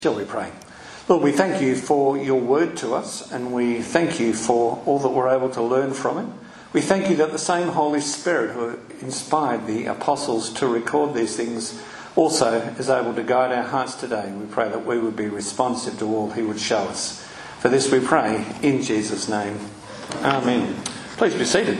Shall we pray? Lord, we thank you for your word to us, and we thank you for all that we're able to learn from it. We thank you that the same Holy Spirit who inspired the apostles to record these things also is able to guide our hearts today. We pray that we would be responsive to all he would show us. For this we pray in Jesus' name. Amen. Please be seated.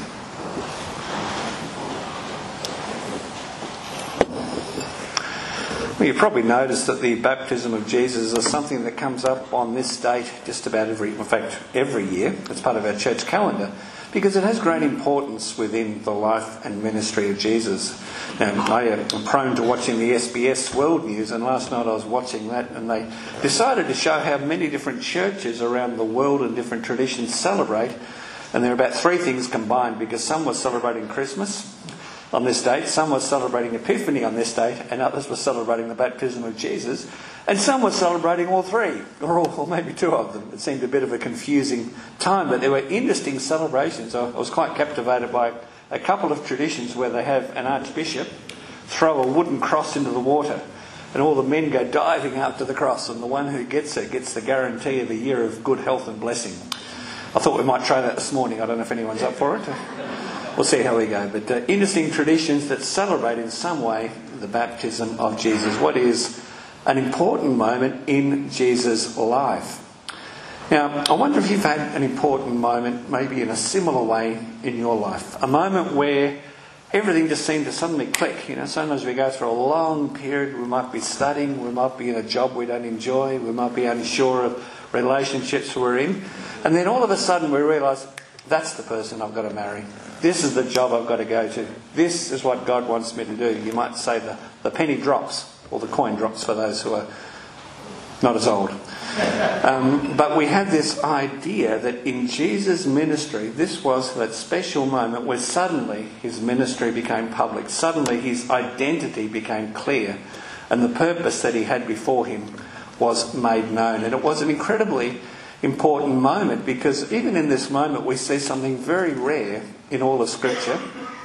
Well, you've probably noticed that the baptism of Jesus is something that comes up on this date just about every year. It's part of our church calendar because it has great importance within the life and ministry of Jesus. Now, I am prone to watching the SBS World News, and last night I was watching that, and they decided to show how many different churches around the world and different traditions celebrate. And there are about three things combined, because some were celebrating Christmas on this date, some were celebrating Epiphany on this date, and others were celebrating the baptism of Jesus, and some were celebrating all three, or maybe two of them. It seemed a bit of a confusing time, but there were interesting celebrations. I was quite captivated by a couple of traditions where they have an archbishop throw a wooden cross into the water, and all the men go diving after the cross, and the one who gets it gets the guarantee of a year of good health and blessing. I thought we might try that this morning. I don't know if anyone's up for it. We'll see how we go. But interesting traditions that celebrate in some way the baptism of Jesus. What is an important moment in Jesus' life? Now, I wonder if you've had an important moment, maybe in a similar way in your life. A moment where everything just seemed to suddenly click. You know, sometimes we go through a long period. We might be studying. We might be in a job we don't enjoy. We might be unsure of relationships we're in. And then all of a sudden we realise, that's the person I've got to marry. This is the job I've got to go to. This is what God wants me to do. You might say the penny drops, or the coin drops for those who are not as old. But we have this idea that in Jesus' ministry, this was that special moment where suddenly his ministry became public. Suddenly his identity became clear, and the purpose that he had before him was made known. And it was an incredibly important moment, because even in this moment we see something very rare in all of Scripture.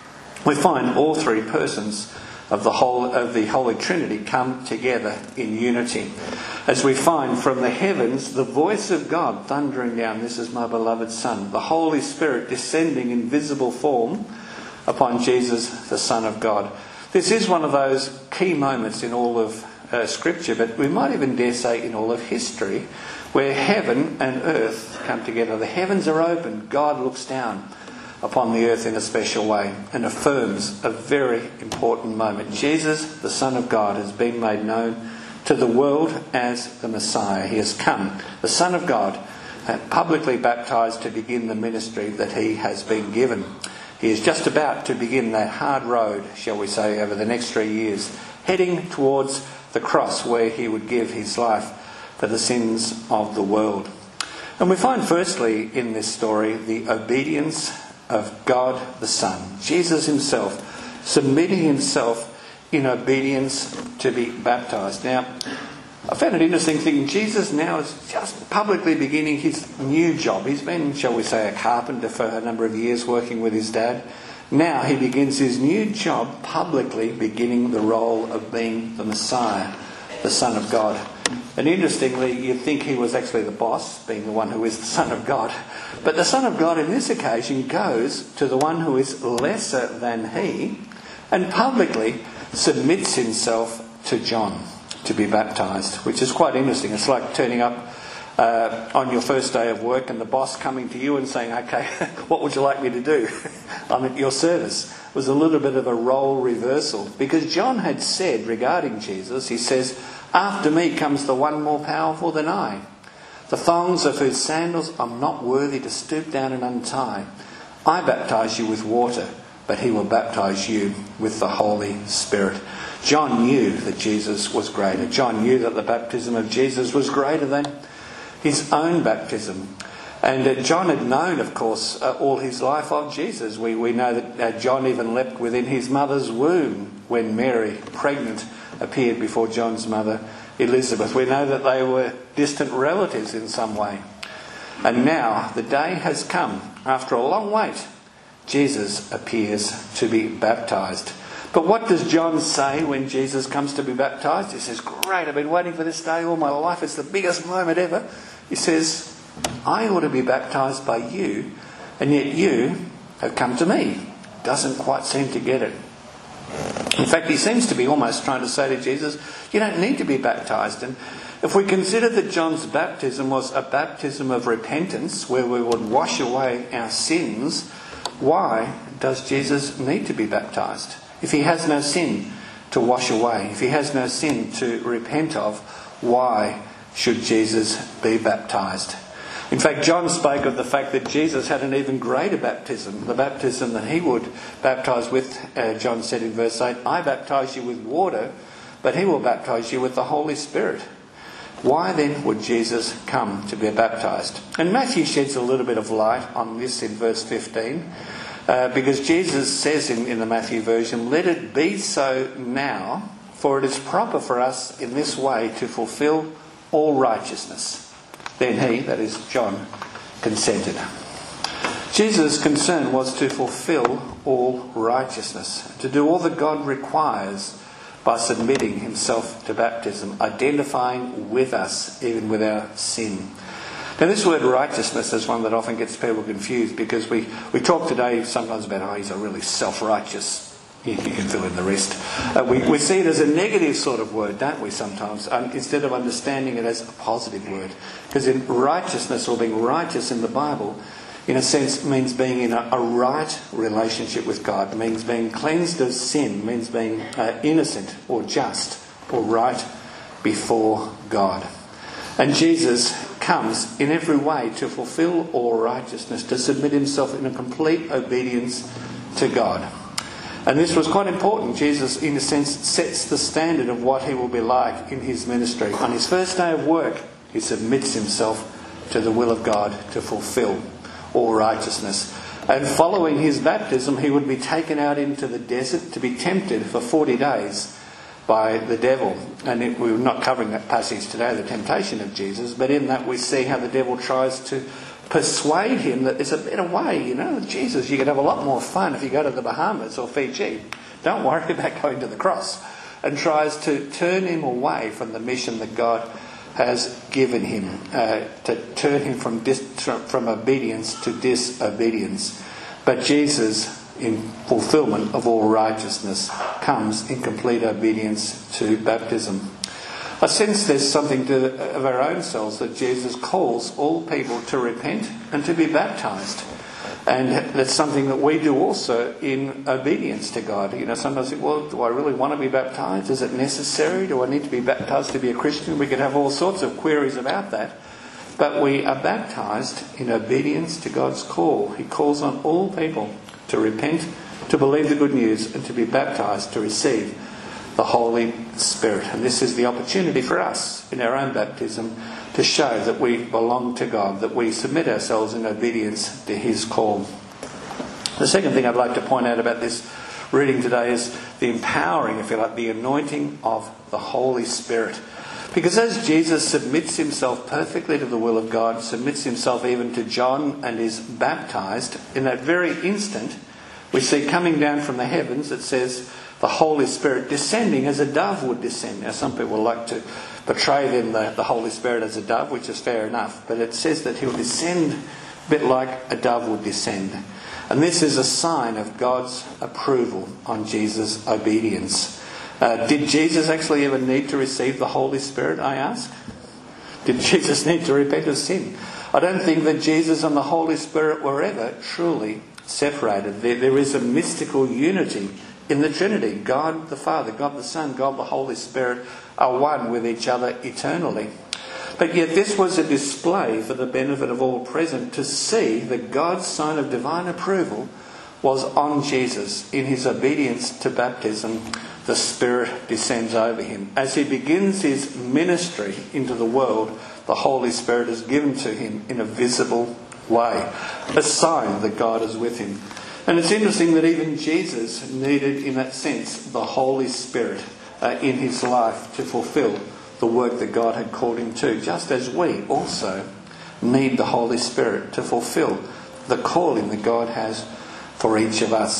We find all three persons of the Holy Trinity come together in unity. As we find from the heavens the voice of God thundering down, "This is my beloved Son." The Holy Spirit descending in visible form upon Jesus, the Son of God. This is one of those key moments in all of Scripture, but we might even dare say in all of history, where heaven and earth come together. The heavens are open. God looks down upon the earth in a special way and affirms a very important moment. Jesus, the Son of God, has been made known to the world as the Messiah. He has come, the Son of God, publicly baptised to begin the ministry that he has been given. He is just about to begin that hard road, shall we say, over the next 3 years, heading towards the cross where he would give his life for the sins of the world. And we find firstly in this story the obedience of God the Son. Jesus himself submitting himself in obedience to be baptised. Now, I found it interesting thinking Jesus now is just publicly beginning his new job. He's been, shall we say, a carpenter for a number of years working with his dad. Now he begins his new job publicly, beginning the role of being the Messiah, the Son of God. And interestingly, you'd think he was actually the boss, being the one who is the Son of God. But the Son of God in this occasion goes to the one who is lesser than he and publicly submits himself to John to be baptised, which is quite interesting. It's like turning up on your first day of work and the boss coming to you and saying, "Okay, what would you like me to do? I'm at your service." It was a little bit of a role reversal, because John had said regarding Jesus, he says, "After me comes the one more powerful than I, the thongs of whose sandals I'm not worthy to stoop down and untie. I baptise you with water, but he will baptise you with the Holy Spirit." John knew that Jesus was greater. John knew that the baptism of Jesus was greater than his own baptism. And John had known, of course, all his life of Jesus. We know that John even leapt within his mother's womb when Mary, pregnant, appeared before John's mother, Elizabeth. We know that they were distant relatives in some way. And now the day has come. After a long wait, Jesus appears to be baptised. But what does John say when Jesus comes to be baptised? He says, great, I've been waiting for this day all my life. It's the biggest moment ever. He says, I ought to be baptised by you, and yet you have come to me. Doesn't quite seem to get it. In fact, he seems to be almost trying to say to Jesus, you don't need to be baptised. And if we consider that John's baptism was a baptism of repentance, where we would wash away our sins, why does Jesus need to be baptised? If he has no sin to wash away, if he has no sin to repent of, why should Jesus be baptised? In fact, John spoke of the fact that Jesus had an even greater baptism, the baptism that he would baptise with. John said in verse 8, I baptise you with water, but he will baptise you with the Holy Spirit. Why then would Jesus come to be baptised? And Matthew sheds a little bit of light on this in verse 15. Because Jesus says in the Matthew version, let it be so now, for it is proper for us in this way to fulfil all righteousness. Then he, that is John, consented. Jesus' concern was to fulfil all righteousness, to do all that God requires by submitting himself to baptism, identifying with us even with our sin. Now this word righteousness is one that often gets people confused, because we talk today sometimes about, he's a really self-righteous. You can fill in the rest. We see it as a negative sort of word, don't we, sometimes, instead of understanding it as a positive word. Because in righteousness, or being righteous in the Bible, in a sense means being in a right relationship with God. It means being cleansed of sin. It means being innocent or just or right before God. And Jesus comes in every way to fulfil all righteousness, to submit himself in a complete obedience to God. And this was quite important. Jesus, in a sense, sets the standard of what he will be like in his ministry. On his first day of work, he submits himself to the will of God to fulfil all righteousness. And following his baptism, he would be taken out into the desert to be tempted for 40 days by the devil. And we're not covering that passage today, the temptation of Jesus, but in that we see how the devil tries to persuade him that there's a better way. Jesus, you could have a lot more fun if you go to the Bahamas or Fiji. Don't worry about going to the cross. And tries to turn him away from the mission that God has given him, to turn him from obedience to disobedience. But Jesus, in fulfilment of all righteousness, comes in complete obedience to baptism. I sense there's something of our own selves that Jesus calls all people to repent and to be baptised. And that's something that we do also in obedience to God. Sometimes think, well, do I really want to be baptised? Is it necessary? Do I need to be baptised to be a Christian? We could have all sorts of queries about that. But we are baptised in obedience to God's call. He calls on all people to repent, to believe the good news, and to be baptised, to receive the Holy Spirit. And this is the opportunity for us in our own baptism to show that we belong to God, that we submit ourselves in obedience to his call. The second thing I'd like to point out about this reading today is the empowering, if you like, the anointing of the Holy Spirit. Because as Jesus submits himself perfectly to the will of God, submits himself even to John and is baptised, in that very instant we see coming down from the heavens, it says, the Holy Spirit descending as a dove would descend. Now some people like to portray then the Holy Spirit as a dove, which is fair enough, but it says that he'll descend a bit like a dove would descend. And this is a sign of God's approval on Jesus' obedience. Did Jesus actually ever need to receive the Holy Spirit, I ask? Did Jesus need to repent of sin? I don't think that Jesus and the Holy Spirit were ever truly separated. There is a mystical unity in the Trinity. God the Father, God the Son, God the Holy Spirit are one with each other eternally. But yet this was a display for the benefit of all present to see that God's sign of divine approval was on Jesus. In his obedience to baptism, the Spirit descends over him. As he begins his ministry into the world, the Holy Spirit is given to him in a visible way, a sign that God is with him. And it's interesting that even Jesus needed, in that sense, the Holy Spirit in his life to fulfill the work that God had called him to, just as we also need the Holy Spirit to fulfill the calling that God has for each of us.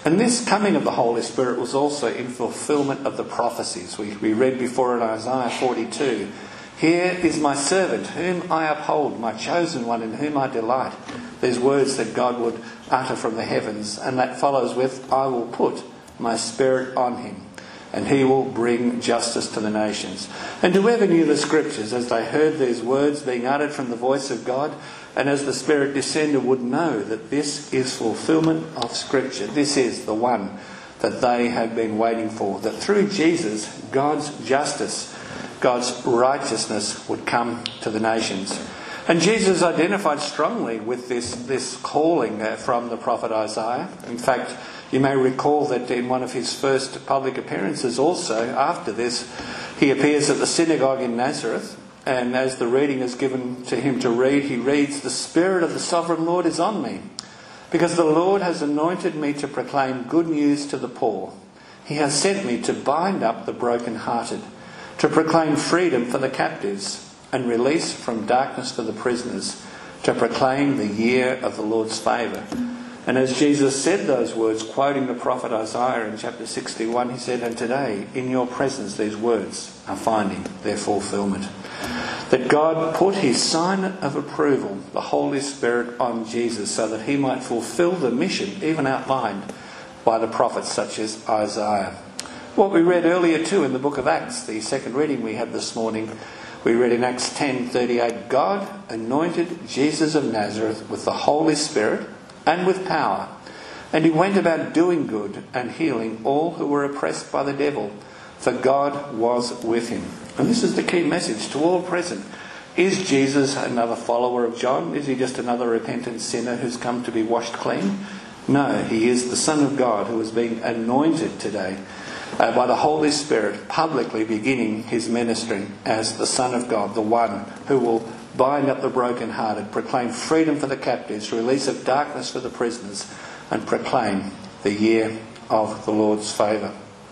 And this coming of the Holy Spirit was also in fulfilment of the prophecies. We read before in Isaiah 42, "Here is my servant, whom I uphold, my chosen one, in whom I delight." These words that God would utter from the heavens, and that follows with, "I will put my Spirit on him, and he will bring justice to the nations." And whoever knew the Scriptures, as they heard these words being uttered from the voice of God, and as the Spirit descended, would know that this is fulfilment of Scripture. This is the one that they have been waiting for, that through Jesus, God's justice, God's righteousness would come to the nations. And Jesus identified strongly with this calling from the prophet Isaiah. In fact, you may recall that in one of his first public appearances also, after this, he appears at the synagogue in Nazareth, and as the reading is given to him to read, he reads, "The Spirit of the Sovereign Lord is on me, because the Lord has anointed me to proclaim good news to the poor. He has sent me to bind up the brokenhearted, to proclaim freedom for the captives, and release from darkness for the prisoners, to proclaim the year of the Lord's favour." And as Jesus said those words, quoting the prophet Isaiah in chapter 61, he said, "And today, in your presence, these words are finding their fulfilment." That God put his sign of approval, the Holy Spirit, on Jesus so that he might fulfil the mission even outlined by the prophets such as Isaiah. What we read earlier too in the book of Acts, the second reading we had this morning, we read in Acts 10:38, "God anointed Jesus of Nazareth with the Holy Spirit and with power, and he went about doing good and healing all who were oppressed by the devil, for God was with him." And this is the key message to all present. Is Jesus another follower of John? Is he just another repentant sinner who's come to be washed clean? No, he is the Son of God who is being anointed today by the Holy Spirit, publicly beginning his ministry as the Son of God, the one who will bind up the brokenhearted, proclaim freedom for the captives, release of darkness for the prisoners, and proclaim the year of the Lord's favour.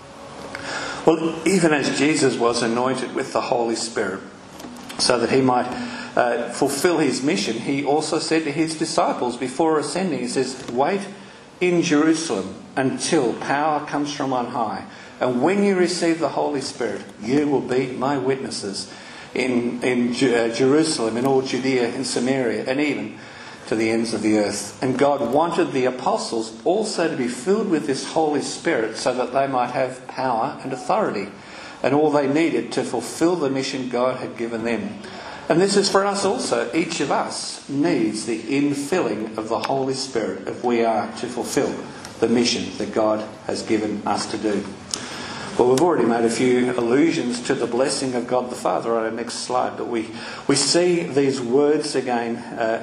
Well, even as Jesus was anointed with the Holy Spirit so that he might fulfil his mission, he also said to his disciples before ascending, he says, "Wait in Jerusalem until power comes from on high. And when you receive the Holy Spirit, you will be my witnesses in Jerusalem, in all Judea, in Samaria, and even to the ends of the earth." And God wanted the apostles also to be filled with this Holy Spirit so that they might have power and authority and all they needed to fulfill the mission God had given them. And this is for us also. Each of us needs the infilling of the Holy Spirit if we are to fulfill the mission that God has given us to do. Well, we've already made a few allusions to the blessing of God the Father on our next slide, but we see these words again,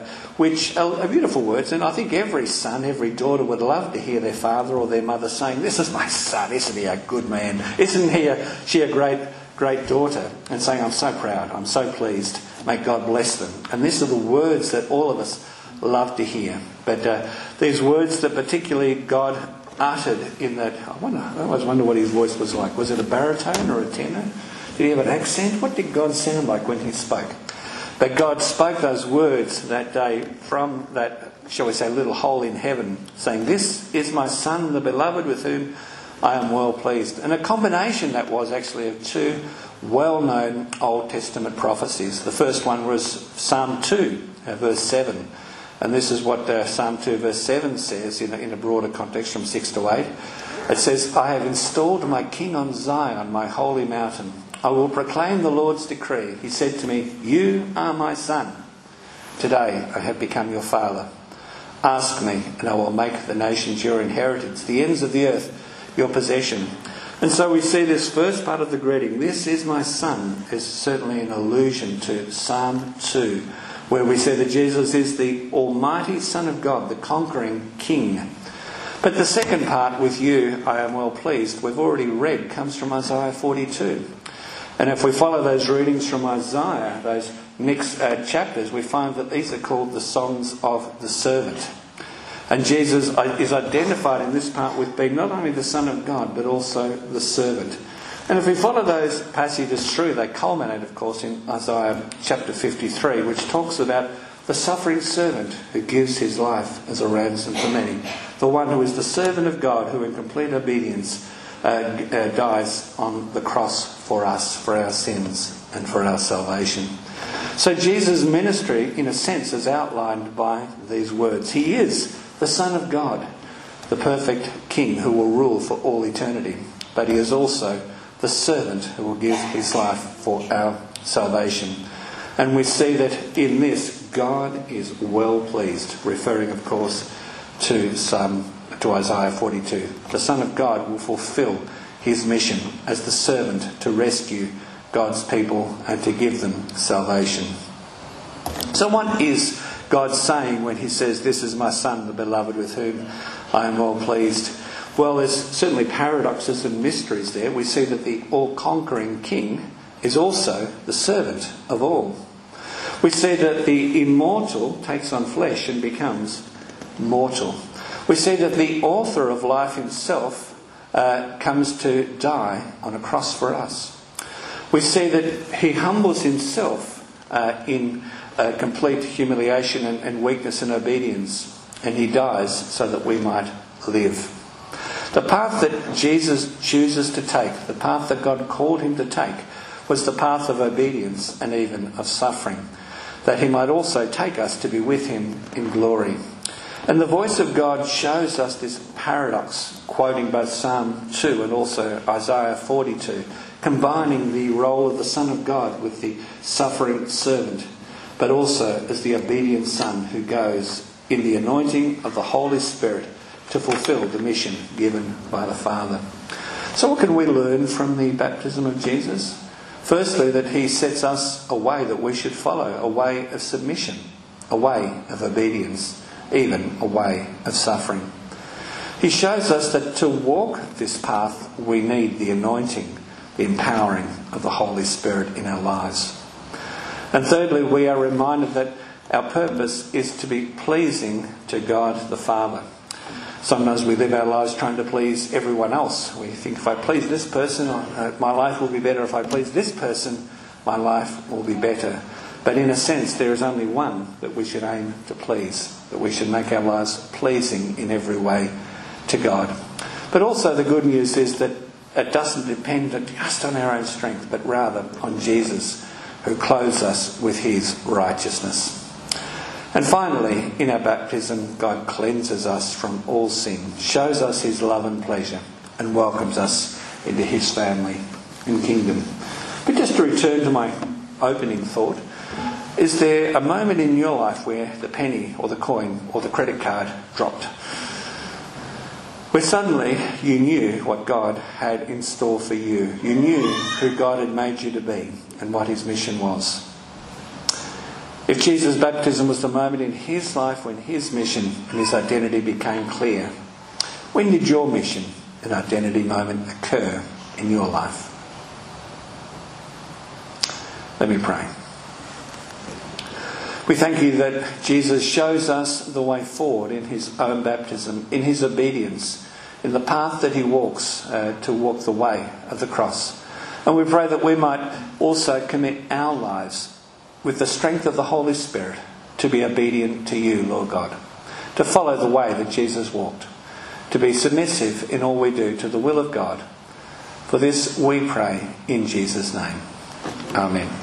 which are beautiful words, and I think every son, every daughter would love to hear their father or their mother saying, "This is my son, isn't he a good man? Isn't she a great daughter?" And saying, "I'm so proud, I'm so pleased, may God bless them." And these are the words that all of us love to hear. But these words that particularly God uttered in that, I always wonder what his voice was like. Was it a baritone or a tenor? Did he have an accent? What did God sound like when he spoke? But God spoke those words that day from that, shall we say, little hole in heaven, saying, "This is my Son, the beloved, with whom I am well pleased." And a combination that was actually of two well-known Old Testament prophecies. The first one was Psalm 2, verse 7. And this is what Psalm 2 verse 7 says in a broader context from 6 to 8. It says, "I have installed my king on Zion, my holy mountain. I will proclaim the Lord's decree. He said to me, 'You are my son. Today I have become your father. Ask me, and I will make the nations your inheritance, the ends of the earth your possession.'" And so we see this first part of the greeting, "This is my son," is certainly an allusion to Psalm 2, where we say that Jesus is the Almighty Son of God, the conquering King. But the second part, "With you I am well pleased," we've already read, comes from Isaiah 42. And if we follow those readings from Isaiah, those next chapters, we find that these are called the songs of the servant. And Jesus is identified in this part with being not only the Son of God, but also the servant. And if we follow those passages through, they culminate, of course, in Isaiah chapter 53, which talks about the suffering servant who gives his life as a ransom for many, the one who is the servant of God, who in complete obedience dies on the cross for us, for our sins and for our salvation. So Jesus' ministry, in a sense, is outlined by these words. He is the Son of God, the perfect King who will rule for all eternity. But he is also the servant who will give his life for our salvation. And we see that in this, God is well pleased, referring, of course, to Isaiah 42. The Son of God will fulfill his mission as the servant to rescue God's people and to give them salvation. So what is God saying when he says, "This is my Son, the beloved, with whom I am well pleased"? Well, there's certainly paradoxes and mysteries there. We see that the all-conquering King is also the servant of all. We see that the immortal takes on flesh and becomes mortal. We see that the author of life himself comes to die on a cross for us. We see that he humbles himself in complete humiliation and weakness and obedience, and he dies so that we might live. The path that Jesus chooses to take, the path that God called him to take, was the path of obedience and even of suffering, that he might also take us to be with him in glory. And the voice of God shows us this paradox, quoting both Psalm 2 and also Isaiah 42, combining the role of the Son of God with the suffering servant, but also as the obedient Son who goes in the anointing of the Holy Spirit to fulfill the mission given by the Father. So what can we learn from the baptism of Jesus? Firstly, that he sets us a way that we should follow, a way of submission, a way of obedience, even a way of suffering. He shows us that to walk this path we need the anointing, the empowering of the Holy Spirit in our lives. And thirdly, we are reminded that our purpose is to be pleasing to God the Father. Sometimes we live our lives trying to please everyone else. We think, if I please this person, my life will be better. If I please this person, my life will be better. But in a sense, there is only one that we should aim to please, that we should make our lives pleasing in every way to God. But also the good news is that it doesn't depend just on our own strength, but rather on Jesus, who clothes us with his righteousness. And finally, in our baptism, God cleanses us from all sin, shows us his love and pleasure, and welcomes us into his family and kingdom. But just to return to my opening thought, is there a moment in your life where the penny or the coin or the credit card dropped? Where suddenly you knew what God had in store for you. You knew who God had made you to be and what his mission was. If Jesus' baptism was the moment in his life when his mission and his identity became clear, when did your mission and identity moment occur in your life? Let me pray. We thank you that Jesus shows us the way forward in his own baptism, in his obedience, in the path that he walks to walk the way of the cross. And we pray that we might also commit our lives with the strength of the Holy Spirit to be obedient to you, Lord God, to follow the way that Jesus walked, to be submissive in all we do to the will of God. For this we pray in Jesus' name. Amen.